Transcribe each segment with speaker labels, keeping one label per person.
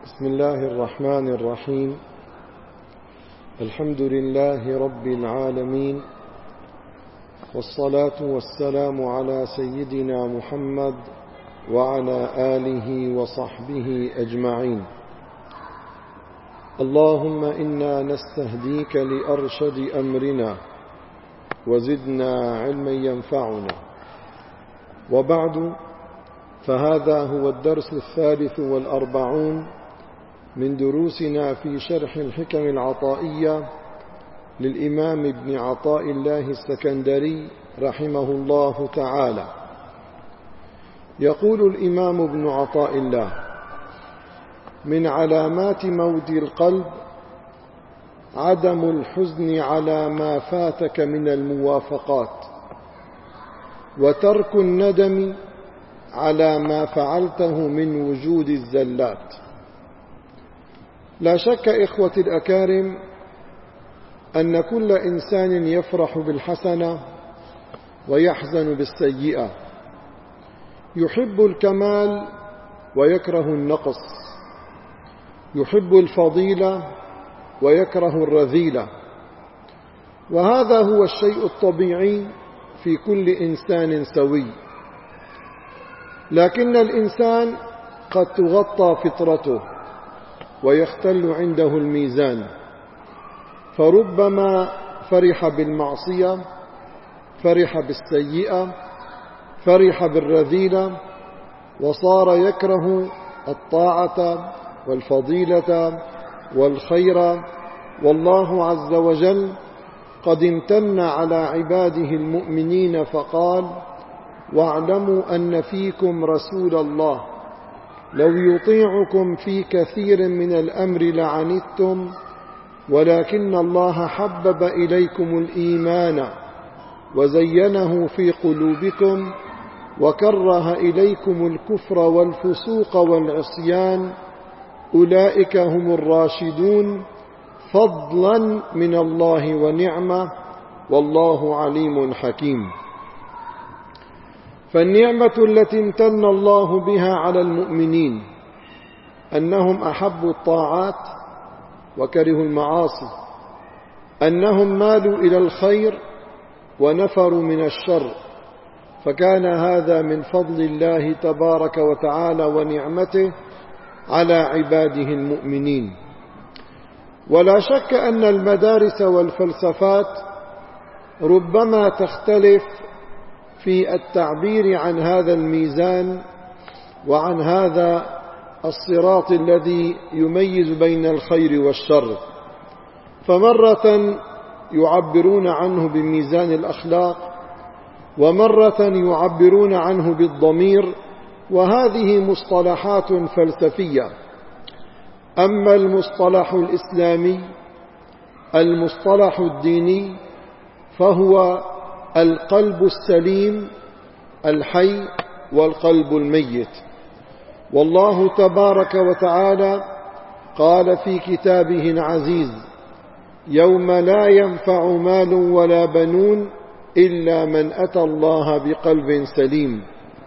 Speaker 1: بسم الله الرحمن الرحيم. الحمد لله رب العالمين، والصلاة والسلام على سيدنا محمد وعلى آله وصحبه أجمعين. اللهم إنا نستهديك لأرشد أمرنا وزدنا علما ينفعنا. وبعد، فهذا هو الدرس 43 من دروسنا في شرح الحكم العطائية للإمام ابن عطاء الله السكندري رحمه الله تعالى. يقول الإمام ابن عطاء الله: من علامات موت القلب عدم الحزن على ما فاتك من الموافقات، وترك الندم على ما فعلته من وجود الزلات. لا شك إخوة الأكارم أن كل إنسان يفرح بالحسنة ويحزن بالسيئة، يحب الكمال ويكره النقص، يحب الفضيلة ويكره الرذيلة، وهذا هو الشيء الطبيعي في كل إنسان سوي. لكن الإنسان قد تغطى فطرته ويختل عنده الميزان، فربما فرح بالمعصية، فرح بالسيئة، فرح بالرذيلة، وصار يكره الطاعة والفضيلة والخير. والله عز وجل قد امتن على عباده المؤمنين فقال: واعلموا أن فيكم رسول الله لو يطيعكم في كثير من الأمر لعنتم ولكن الله حبب إليكم الإيمان وزينه في قلوبكم وكره إليكم الكفر والفسوق والعصيان أولئك هم الراشدون فضلا من الله ونعمة والله عليم حكيم. فالنعمة التي امتن الله بها على المؤمنين أنهم أحبوا الطاعات وكرهوا المعاصي، أنهم مالوا إلى الخير ونفروا من الشر، فكان هذا من فضل الله تبارك وتعالى ونعمته على عباده المؤمنين. ولا شك أن المدارس والفلسفات ربما تختلف في التعبير عن هذا الميزان وعن هذا الصراط الذي يميز بين الخير والشر، فمرة يعبرون عنه بميزان الأخلاق، ومرة يعبرون عنه بالضمير، وهذه مصطلحات فلسفية. أما المصطلح الإسلامي، المصطلح الديني، فهو القلب السليم الحي والقلب الميت. والله تبارك وتعالى قال في كتابه العزيز: يوم لا ينفع مال ولا بنون إلا من أتى الله بقلب سليم.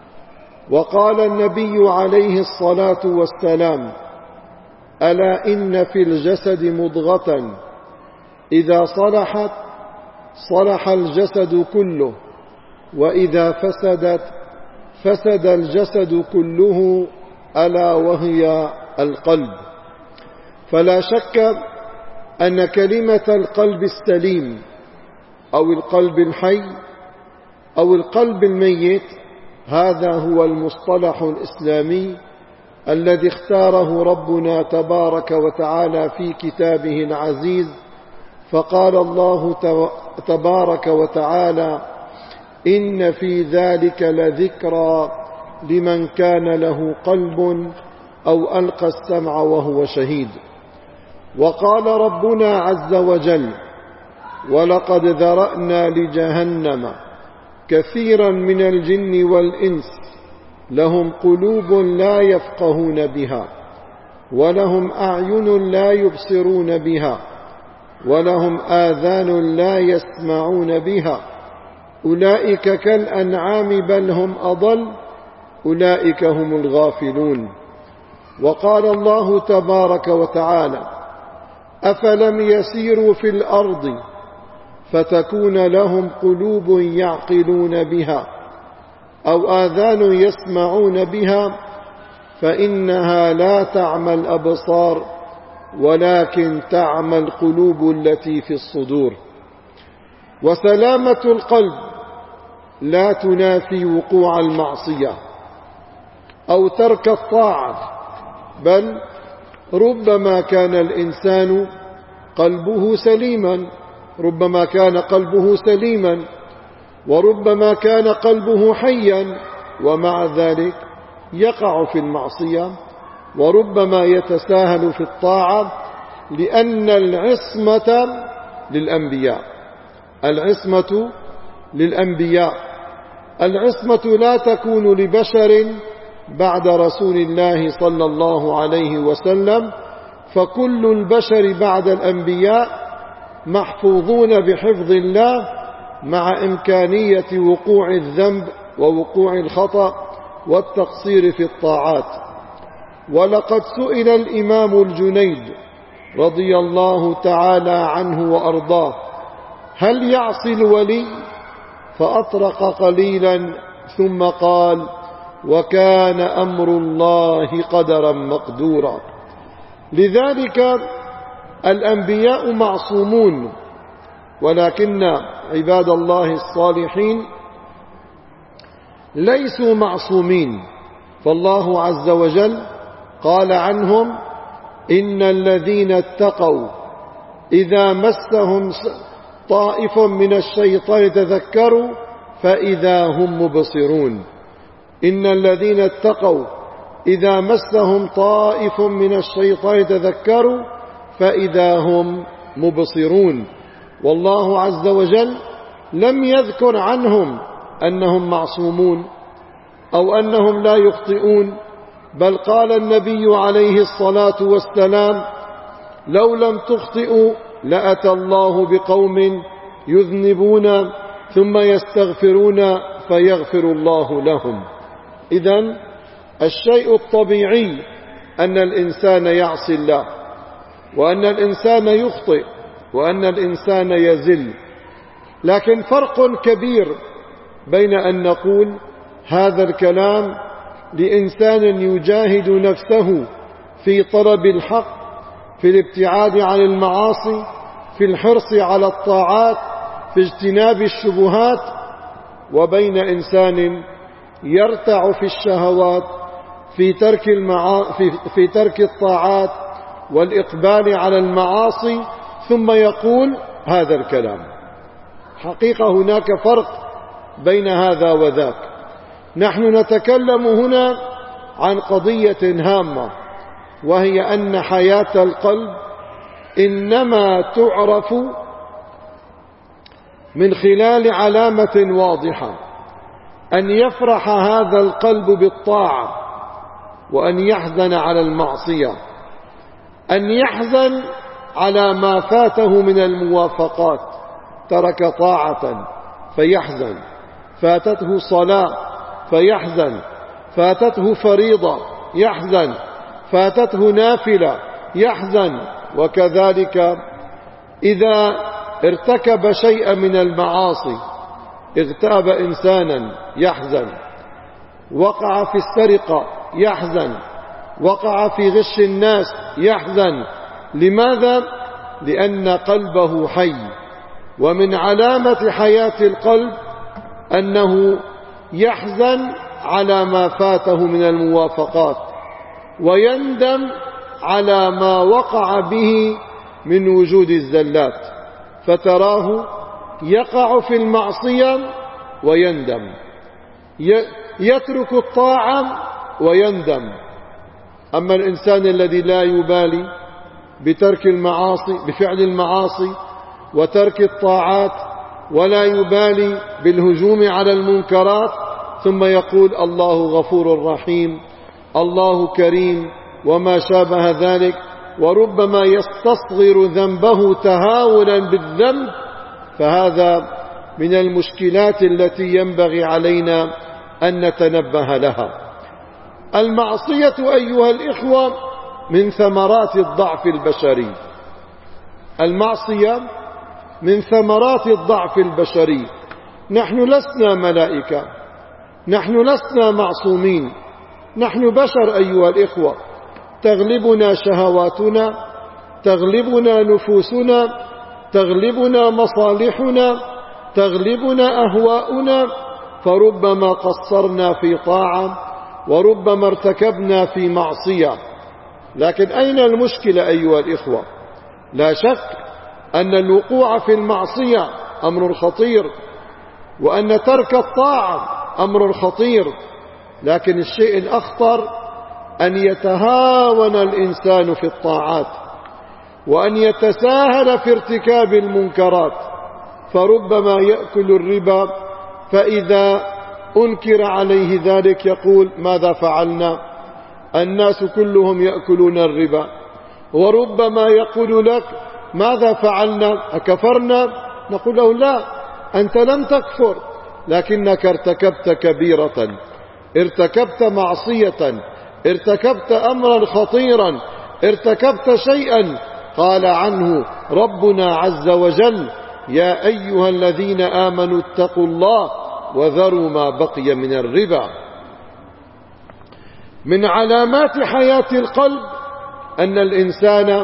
Speaker 1: وقال النبي عليه الصلاة والسلام: ألا إن في الجسد مضغة إذا صلحت صلح الجسد كله، وإذا فسدت فسد الجسد كله، ألا وهي القلب. فلا شك أن كلمة القلب السليم أو القلب الحي أو القلب الميت هذا هو المصطلح الإسلامي الذي اختاره ربنا تبارك وتعالى في كتابه العزيز. فقال الله تبارك وتعالى: إن في ذلك لذكرى لمن كان له قلب أو ألقى السمع وهو شهيد. وقال ربنا عز وجل: ولقد ذرأنا لجهنم كثيرا من الجن والإنس لهم قلوب لا يفقهون بها ولهم أعين لا يبصرون بها ولهم آذان لا يسمعون بها أولئك كالأنعام بل هم أضل أولئك هم الغافلون. وقال الله تبارك وتعالى: أفلم يسيروا في الأرض فتكون لهم قلوب يعقلون بها أو آذان يسمعون بها فإنها لا تعمى الأبصار ولكن تعمى القلوب التي في الصدور. وسلامة القلب لا تنافي وقوع المعصية أو ترك الطاعة، بل ربما كان الإنسان قلبه سليما، ربما كان قلبه سليما، وربما كان قلبه حيا ومع ذلك يقع في المعصية، وربما يتساهل في الطاعة، لأن العصمة للأنبياء. العصمة للأنبياء. العصمة لا تكون لبشر بعد رسول الله صلى الله عليه وسلم، فكل البشر بعد الأنبياء محفوظون بحفظ الله، مع إمكانية وقوع الذنب ووقوع الخطأ والتقصير في الطاعات. ولقد سئل الإمام الجنيد رضي الله تعالى عنه وأرضاه: هل يعصي الولي؟ فأطرق قليلا ثم قال: وكان أمر الله قدرا مقدورا. لذلك الأنبياء معصومون، ولكن عباد الله الصالحين ليسوا معصومين، فالله عز وجل قال عنهم: إن الذين اتقوا إذا مسهم طائف من الشيطان تذكروا فإذا هم مبصرون. إن الذين اتقوا إذا مسهم طائف من الشيطان تذكروا فإذا هم مبصرون. والله عز وجل لم يذكر عنهم أنهم معصومون أو أنهم لا يخطئون، بل قال النبي عليه الصلاة والسلام: لو لم تخطئوا لأتى الله بقوم يذنبون ثم يستغفرون فيغفر الله لهم. إذن الشيء الطبيعي أن الإنسان يعصي الله، وأن الإنسان يخطئ، وأن الإنسان يزل، لكن فرق كبير بين أن نقول هذا الكلام لإنسان يجاهد نفسه في طلب الحق، في الابتعاد عن المعاصي، في الحرص على الطاعات، في اجتناب الشبهات، وبين إنسان يرتع في الشهوات، في ترك الطاعات والإقبال على المعاصي، ثم يقول هذا الكلام. حقيقة هناك فرق بين هذا وذاك. نحن نتكلم هنا عن قضية هامة، وهي أن حياة القلب إنما تعرف من خلال علامة واضحة: أن يفرح هذا القلب بالطاعة، وأن يحزن على المعصية، أن يحزن على ما فاته من الموافقات، ترك طاعة فيحزن، فاتته صلاة فيحزن، فاتته فريضة يحزن، فاتته نافلة يحزن. وكذلك إذا ارتكب شيئا من المعاصي، اغتاب إنسانا يحزن، وقع في السرقة يحزن، وقع في غش الناس يحزن. لماذا؟ لأن قلبه حي. ومن علامة حياة القلب أنه يحزن على ما فاته من الموافقات، ويندم على ما وقع به من وجود الزلات، فتراه يقع في المعصية ويندم، يترك الطاعة ويندم. أما الإنسان الذي لا يبالي بترك المعاصي، بفعل المعاصي وترك الطاعات، ولا يبالي بالهجوم على المنكرات، ثم يقول الله غفور رحيم، الله كريم، وما شابه ذلك، وربما يستصغر ذنبه تهاونا بالذنب، فهذا من المشكلات التي ينبغي علينا أن نتنبه لها. المعصية أيها الإخوة من ثمرات الضعف البشري. المعصية من ثمرات الضعف البشري. نحن لسنا ملائكة، نحن لسنا معصومين، نحن بشر أيها الإخوة، تغلبنا شهواتنا، تغلبنا نفوسنا، تغلبنا مصالحنا، تغلبنا أهواؤنا، فربما قصرنا في طاعة وربما ارتكبنا في معصية. لكن أين المشكلة أيها الإخوة؟ لا شك أن الوقوع في المعصية أمر خطير، وأن ترك الطاعة أمر خطير، لكن الشيء الأخطر أن يتهاون الإنسان في الطاعات وأن يتساهل في ارتكاب المنكرات، فربما يأكل الربا فإذا أنكر عليه ذلك يقول ماذا فعلنا؟ الناس كلهم يأكلون الربا. وربما يقول لك ماذا فعلنا؟ أكفرنا؟ نقول له لا، أنت لم تكفر، لكنك ارتكبت كبيرة، ارتكبت معصية، ارتكبت أمرا خطيرا، ارتكبت شيئا قال عنه ربنا عز وجل يا أيها الذين آمنوا اتقوا الله وذروا ما بقي من الربا. من علامات حياة القلب أن الإنسان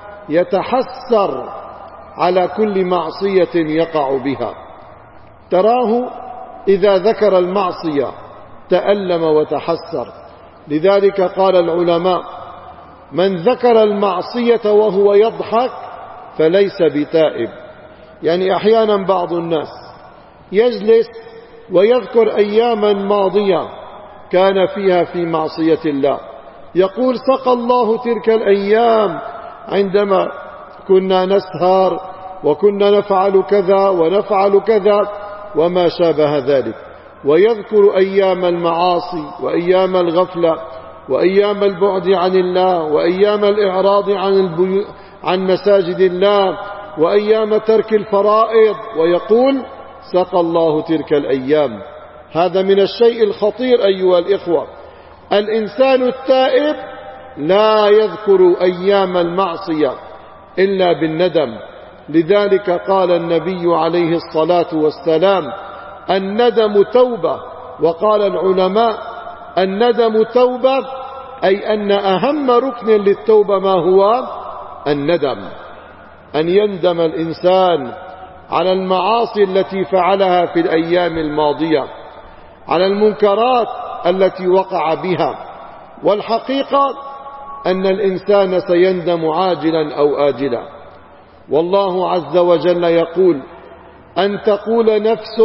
Speaker 1: يتحسر على كل معصية يقع بها. تراه إذا ذكر المعصية تألم وتحسر. لذلك قال العلماء من ذكر المعصية وهو يضحك فليس بتائب. يعني أحيانا بعض الناس يجلس ويذكر أياما ماضية كان فيها في معصية الله، يقول سقى الله تلك الأيام عندما كنا نسهر وكنا نفعل كذا ونفعل كذا وما شابه ذلك، ويذكر أيام المعاصي وأيام الغفلة وأيام البعد عن الله وأيام الإعراض عن مساجد الله وأيام ترك الفرائض، ويقول سقى الله تلك الأيام. هذا من الشيء الخطير أيها الإخوة. الإنسان التائب لا يذكر أيام المعصية إلا بالندم. لذلك قال النبي عليه الصلاة والسلام الندم توبة. وقال العلماء الندم توبة، أي أن أهم ركن للتوبة ما هو الندم، أن يندم الإنسان على المعاصي التي فعلها في الأيام الماضية، على المنكرات التي وقع بها. والحقيقة أن الإنسان سيندم عاجلا أو آجلا. والله عز وجل يقول أن تقول نفس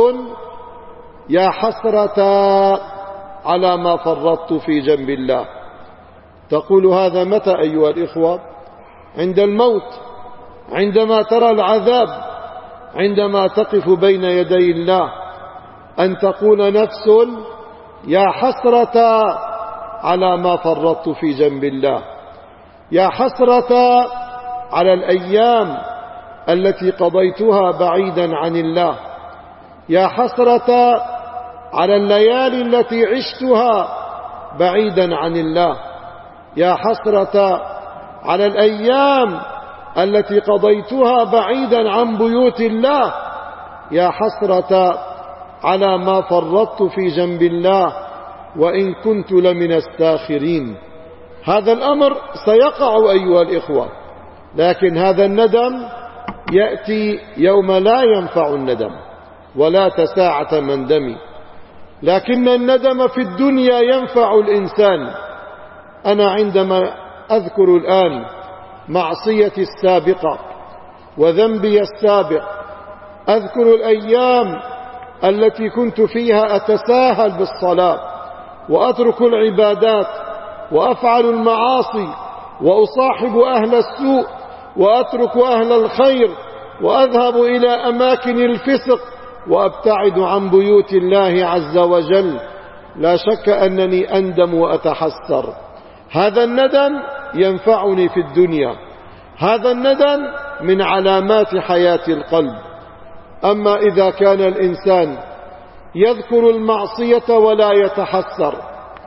Speaker 1: يا حسرة على ما فرطت في جنب الله. تقول هذا متى أيها الإخوة؟ عند الموت، عندما ترى العذاب، عندما تقف بين يدي الله. أن تقول نفس يا حسرة على ما فرطت في جنب الله، يا حسرة على الأيام التي قضيتها بعيدا عن الله، يا حسرة على الليالي التي عشتها بعيدا عن الله، يا حسرة على الأيام التي قضيتها بعيدا عن بيوت الله، يا حسرة على ما فرطت في جنب الله وإن كنت لمن الساخرين. هذا الأمر سيقع أيها الإخوة، لكن هذا الندم يأتي يوم لا ينفع الندم ولا تساعة مندم. لكن الندم في الدنيا ينفع الإنسان. أنا عندما أذكر الآن معصيتي السابقة وذنبي السابق، أذكر الأيام التي كنت فيها أتساهل بالصلاة وأترك العبادات وأفعل المعاصي وأصاحب أهل السوء وأترك أهل الخير وأذهب إلى أماكن الفسق وأبتعد عن بيوت الله عز وجل. لا شك أنني أندم وأتحسر. هذا الندم ينفعني في الدنيا، هذا الندم من علامات حياة القلب. أما إذا كان الإنسان يذكر المعصية ولا يتحسر،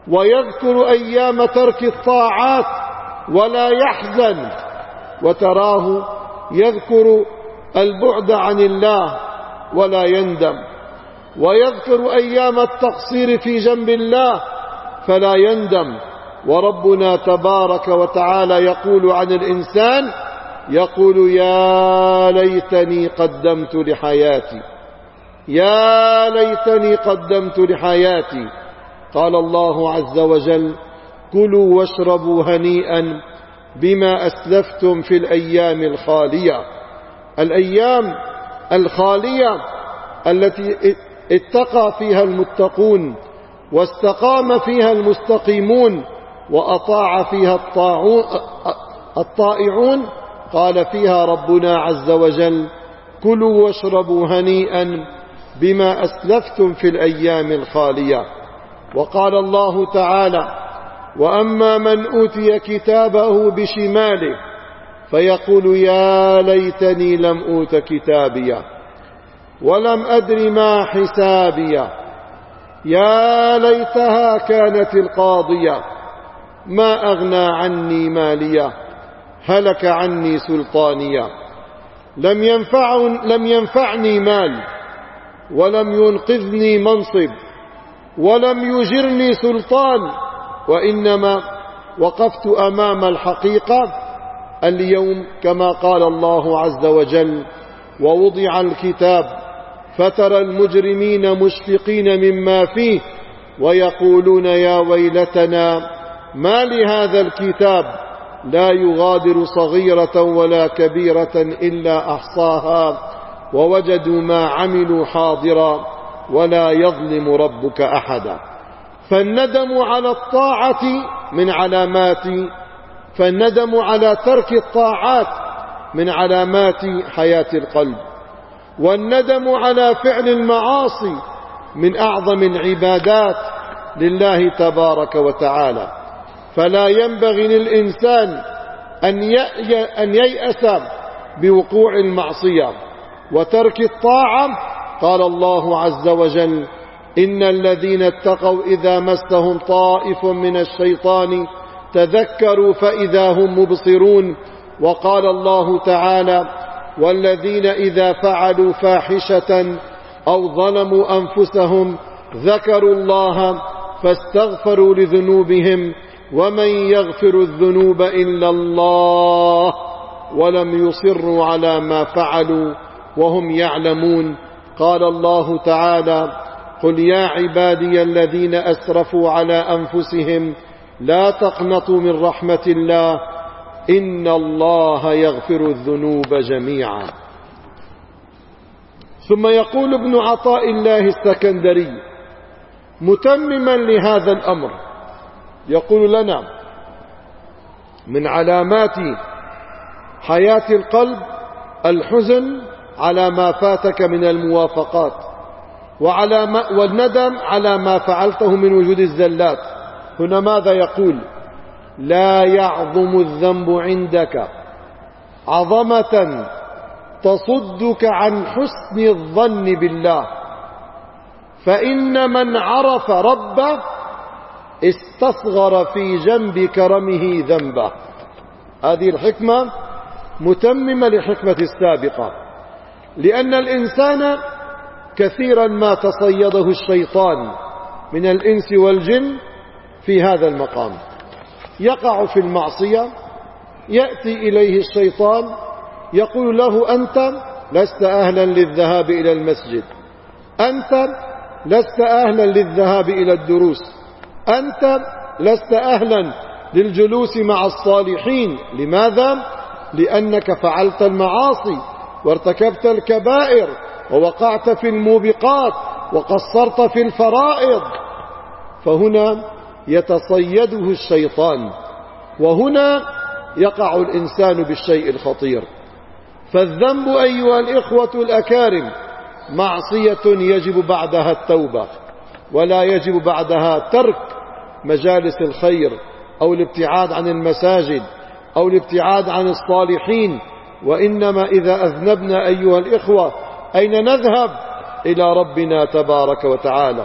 Speaker 1: ويذكر أيام ترك الطاعات ولا يحزن، وتراه يذكر البعد عن الله ولا يندم، ويذكر أيام التقصير في جنب الله فلا يندم. وربنا تبارك وتعالى يقول عن الإنسان، يقول يا ليتني قدمت لحياتي، يا ليتني قدمت لحياتي. قال الله عز وجل كلوا واشربوا هنيئا بما أسلفتم في الأيام الخالية. الأيام الخالية التي اتقى فيها المتقون واستقام فيها المستقيمون وأطاع فيها الطائعون، قال فيها ربنا عز وجل كلوا واشربوا هنيئا بما أسلفتم في الأيام الخالية. وقال الله تعالى وأما من أوتي كتابه بشماله فيقول يا ليتني لم أوت كتابيه ولم أدر ما حسابيه يا ليتها كانت القاضية ما أغنى عني ماليه هلك عني سلطانيه. لم ينفعني مال ولم ينقذني منصب ولم يجرني سلطان، وإنما وقفت أمام الحقيقة اليوم كما قال الله عز وجل ووضع الكتاب فترى المجرمين مشفقين مما فيه ويقولون يا ويلتنا ما لهذا الكتاب لا يغادر صغيرة ولا كبيرة إلا أحصاها ووجدوا ما عملوا حاضرا ولا يظلم ربك أحدا. فالندم على الطاعة فالندم على ترك الطاعات من علامات حياة القلب، والندم على فعل المعاصي من أعظم العبادات لله تبارك وتعالى. فلا ينبغي للإنسان أن ييأس بوقوع المعصية وترك الطاعة. قال الله عز وجل إن الذين اتقوا إذا مسهم طائف من الشيطان تذكروا فإذا هم مبصرون. وقال الله تعالى والذين إذا فعلوا فاحشة أو ظلموا أنفسهم ذكروا الله فاستغفروا لذنوبهم ومن يغفر الذنوب إلا الله ولم يصروا على ما فعلوا وهم يعلمون. قال الله تعالى قل يا عبادي الذين أسرفوا على أنفسهم لا تقنطوا من رحمة الله إن الله يغفر الذنوب جميعا. ثم يقول ابن عطاء الله السكندري متمما لهذا الأمر، يقول لنا من علامات حياة القلب الحزن على ما فاتك من الموافقات والندم على ما فعلته من وجود الزلات. هنا ماذا يقول؟ لا يعظم الذنب عندك عظمة تصدك عن حسن الظن بالله، فإن من عرف ربه استصغر في جنب كرمه ذنبه. هذه الحكمة متممة للحكمة السابقة، لأن الإنسان كثيرا ما تصيده الشيطان من الإنس والجن في هذا المقام، يقع في المعصية، يأتي إليه الشيطان يقول له أنت لست أهلا للذهاب إلى المسجد، أنت لست أهلا للذهاب إلى الدروس، أنت لست أهلا للجلوس مع الصالحين. لماذا؟ لأنك فعلت المعاصي وارتكبت الكبائر ووقعت في الموبقات وقصرت في الفرائض. فهنا يتصيده الشيطان، وهنا يقع الإنسان بالشيء الخطير. فالذنب أيها الإخوة الأكارم معصية يجب بعدها التوبة، ولا يجب بعدها ترك مجالس الخير أو الابتعاد عن المساجد أو الابتعاد عن الصالحين. وإنما إذا أذنبنا أيها الإخوة أين نذهب؟ إلى ربنا تبارك وتعالى.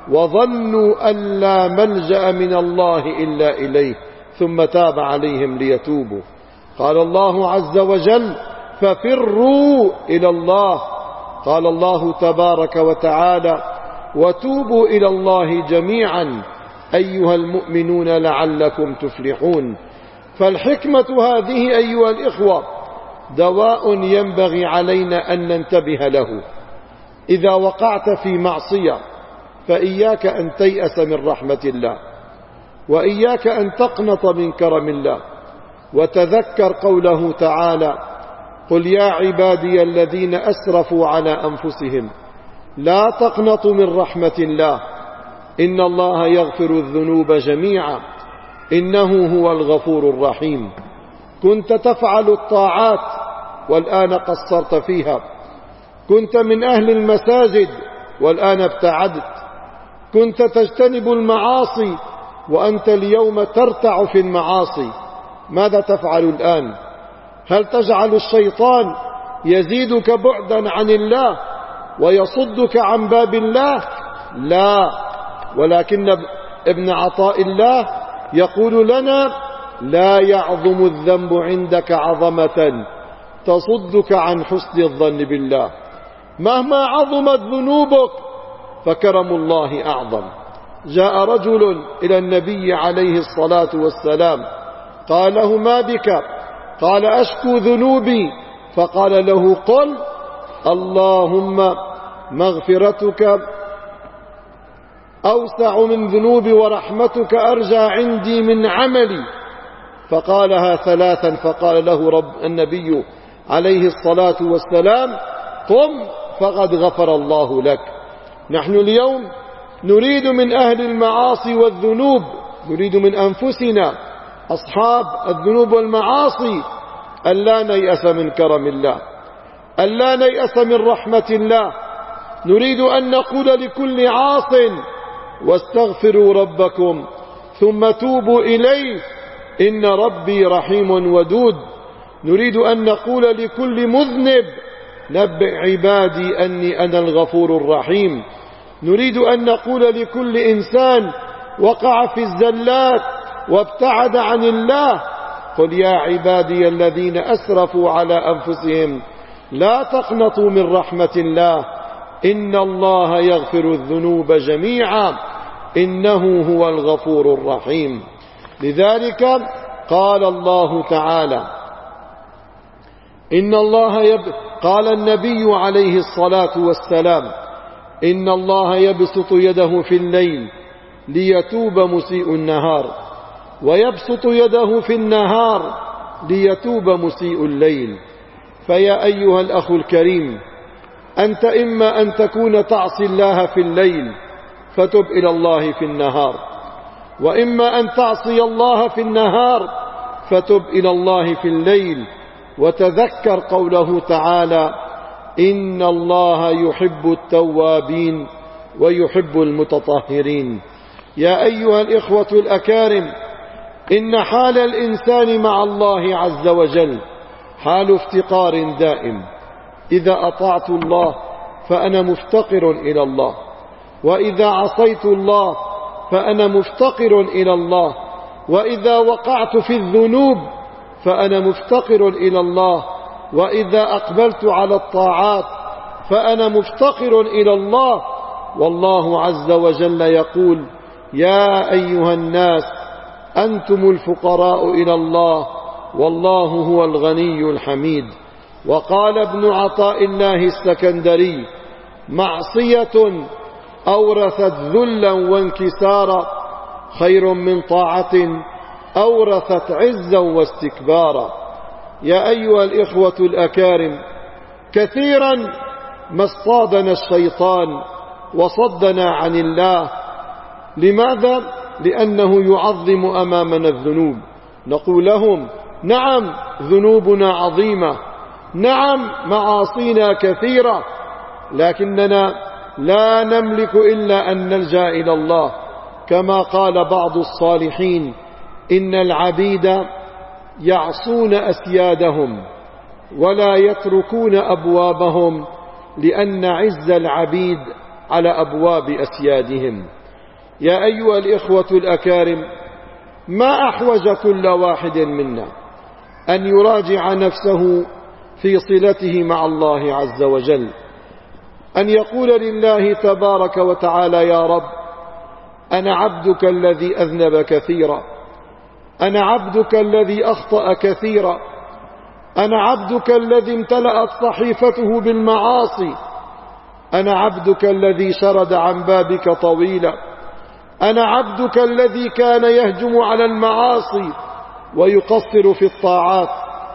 Speaker 1: وظنوا أن لا ملجأ من الله إلا إليه ثم تاب عليهم ليتوبوا. قال الله عز وجل ففروا إلى الله. قال الله تبارك وتعالى وتوبوا إلى الله جميعا أيها المؤمنون لعلكم تفلحون. فالحكمة هذه أيها الإخوة دواء ينبغي علينا أن ننتبه له. إذا وقعت في معصية فإياك أن تيأس من رحمة الله، وإياك أن تقنط من كرم الله، وتذكر قوله تعالى قل يا عبادي الذين أسرفوا على أنفسهم لا تقنطوا من رحمة الله إن الله يغفر الذنوب جميعا إنه هو الغفور الرحيم. كنت تفعل الطاعات والآن قصرت فيها، كنت من أهل المساجد والآن ابتعدت، كنت تجتنب المعاصي وأنت اليوم ترتع في المعاصي. ماذا تفعل الآن؟ هل تجعل الشيطان يزيدك بعدا عن الله ويصدك عن باب الله؟ لا، ولكن ابن عطاء الله يقول لنا لا يعظم الذنب عندك عظمة تصدك عن حسن الظن بالله. مهما عظمت ذنوبك فكرم الله أعظم. جاء رجل إلى النبي عليه الصلاة والسلام قال له ما بك؟ قال أشكو ذنوبي. فقال له قل اللهم مغفرتك أوسع من ذنوبي ورحمتك أرجى عندي من عملي. فقالها ثلاثا فقال له النبي عليه الصلاة والسلام قم فقد غفر الله لك. نحن اليوم نريد من أهل المعاصي والذنوب، نريد من أنفسنا أصحاب الذنوب والمعاصي ألا نيأس من كرم الله، ألا نيأس من رحمة الله. نريد أن نقول لكل عاص واستغفروا ربكم ثم توبوا إليه إن ربي رحيم ودود. نريد أن نقول لكل مذنب نبئ عبادي أني أنا الغفور الرحيم. نريد أن نقول لكل إنسان وقع في الزلات وابتعد عن الله قل يا عبادي الذين أسرفوا على أنفسهم لا تقنطوا من رحمة الله إن الله يغفر الذنوب جميعا إنه هو الغفور الرحيم. لذلك قال الله تعالى قال النبي عليه الصلاة والسلام إن الله يبسط يده في الليل ليتوب مسيء النهار ويبسط يده في النهار ليتوب مسيء الليل. فيا أيها الأخ الكريم أنت إما أن تكون تعصي الله في الليل فتب إلى الله في النهار، وإما أن تعصي الله في النهار فتب إلى الله في الليل. وتذكر قوله تعالى إن الله يحب التوابين ويحب المتطهرين. يا أيها الإخوة الأكارم إن حال الإنسان مع الله عز وجل حال افتقار دائم. إذا أطعت الله فأنا مفتقر إلى الله، وإذا عصيت الله فأنا مفتقر إلى الله، وإذا وقعت في الذنوب فأنا مفتقر إلى الله، وإذا أقبلت على الطاعات فأنا مفتقر إلى الله. والله عز وجل يقول يا أيها الناس أنتم الفقراء إلى الله والله هو الغني الحميد. وقال ابن عطاء الله السكندري معصية أورثت ذلا وانكسارا خير من طاعة أورثت عزا واستكبارا. يا أيها الإخوة الأكارم كثيرا ما اصطادنا الشيطان وصدنا عن الله. لماذا؟ لأنه يعظم أمامنا الذنوب. نقول لهم نعم ذنوبنا عظيمة، نعم معاصينا كثيرة، لكننا لا نملك إلا أن نلجأ إلى الله. كما قال بعض الصالحين إن العبيد يعصون أسيادهم ولا يتركون أبوابهم لأن عز العبيد على أبواب أسيادهم. يا أيها الإخوة الأكارم، ما أحوج كل واحد منا أن يراجع نفسه في صلته مع الله عز وجل، أن يقول لله تبارك وتعالى: يا رب، أنا عبدك الذي أذنب كثيرا، أنا عبدك الذي أخطأ كثيرا، أنا عبدك الذي امتلأت صحيفته بالمعاصي، أنا عبدك الذي شرد عن بابك طويلا، أنا عبدك الذي كان يهجم على المعاصي ويقصر في الطاعات.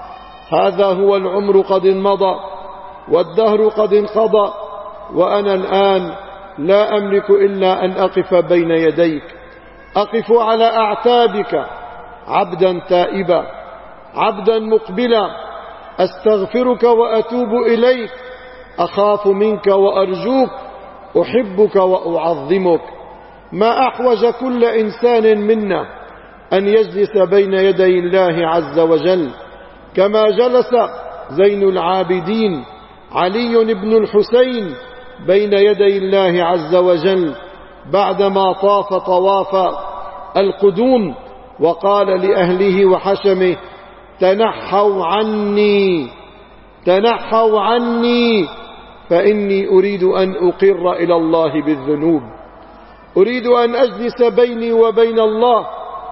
Speaker 1: هذا هو العمر قد انمضى والدهر قد انقضى، وأنا الآن لا أملك إلا أن أقف بين يديك، أقف على أعتابك عبدا تائبا، عبدا مقبلا، أستغفرك وأتوب إليك، أخاف منك وأرجوك، أحبك وأعظمك. ما أحوج كل إنسان منا أن يجلس بين يدي الله عز وجل كما جلس زين العابدين علي بن الحسين بين يدي الله عز وجل بعدما طاف طواف القدوم، وقال لأهله وحشمه: تنحوا عني، تنحوا عني، فإني أريد أن أقر إلى الله بالذنوب، أريد أن أجلس بيني وبين الله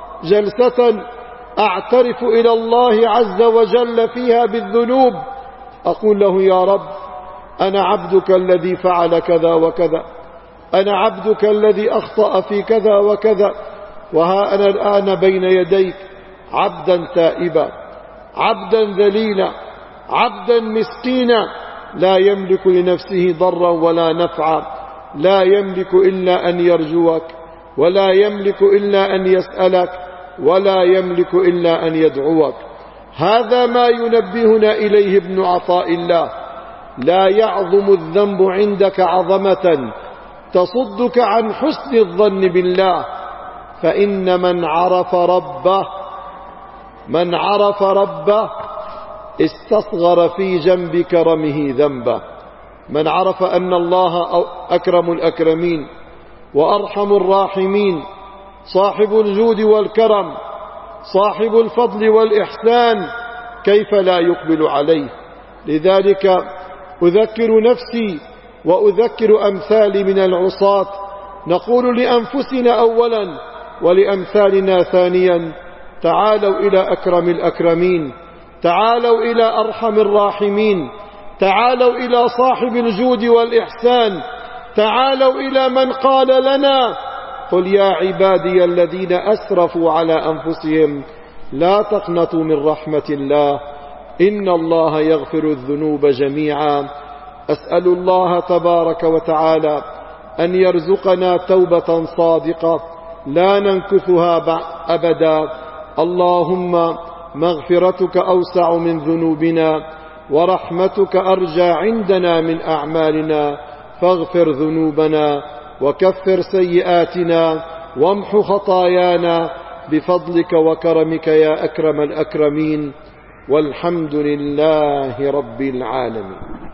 Speaker 1: جلسة أعترف إلى الله عز وجل فيها بالذنوب، أقول له: يا رب، أنا عبدك الذي فعل كذا وكذا، أنا عبدك الذي أخطأ في كذا وكذا، وها أنا الآن بين يديك عبدا تائبا، عبدا ذليلا، عبدا مسكينا، لا يملك لنفسه ضرا ولا نفعا، لا يملك إلا أن يرجوك، ولا يملك إلا أن يسألك، ولا يملك إلا أن يدعوك. هذا ما ينبهنا إليه ابن عطاء الله: لا يعظم الذنب عندك عظمة تصدك عن حسن الظن بالله، فإن من عرف ربه استصغر في جنب كرمه ذنبه. من عرف أن الله أكرم الأكرمين وأرحم الراحمين، صاحب الجود والكرم، صاحب الفضل والإحسان، كيف لا يقبل عليه؟ لذلك أذكر نفسي وأذكر أمثالي من العصاة، نقول لأنفسنا أولا ولأمثالنا ثانيا: تعالوا إلى أكرم الأكرمين، تعالوا إلى أرحم الراحمين، تعالوا إلى صاحب الجود والإحسان، تعالوا إلى من قال لنا: قل يا عبادي الذين أسرفوا على أنفسهم لا تقنطوا من رحمة الله إن الله يغفر الذنوب جميعا. أسأل الله تبارك وتعالى أن يرزقنا توبة صادقة لا ننكثها أبدا. اللهم مغفرتك أوسع من ذنوبنا ورحمتك أرجى عندنا من أعمالنا، فاغفر ذنوبنا وكفر سيئاتنا وامح خطايانا بفضلك وكرمك يا أكرم الأكرمين، والحمد لله رب العالمين.